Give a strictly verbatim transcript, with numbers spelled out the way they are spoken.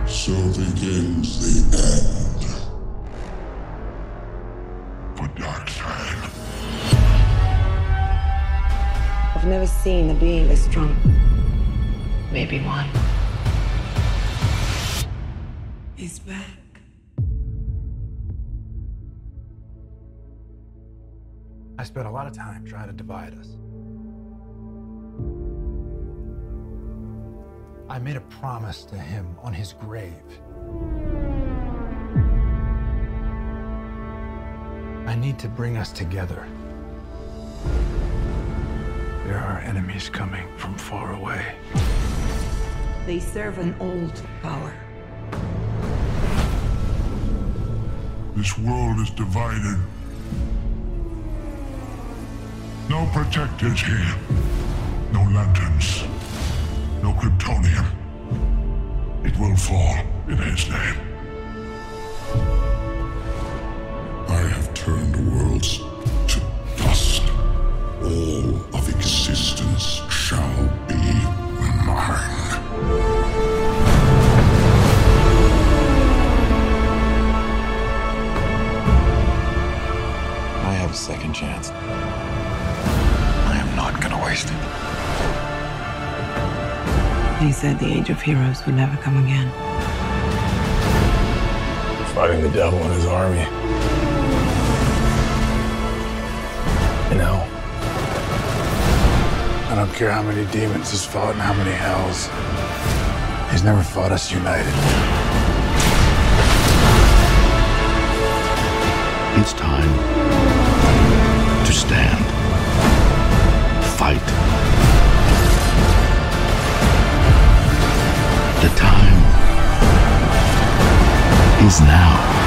So begins the end for Darkseid. I've never seen a being this strong. Maybe one. He's back. I spent a lot of time trying to divide us. I made a promise to him on his grave. I need to bring us together. There are enemies coming from far away. They serve an old power. This world is divided. No protectors here. No lanterns. No Kryptonian. It will fall in his name. I have turned worlds to dust. All of existence shall be mine. I have a second chance. I am not gonna waste it. He said the Age of Heroes would never come again. Fighting the devil and his army. You know, I don't care how many demons he's fought and how many hells. He's never fought us united. It's time to stand, fight. The time is now.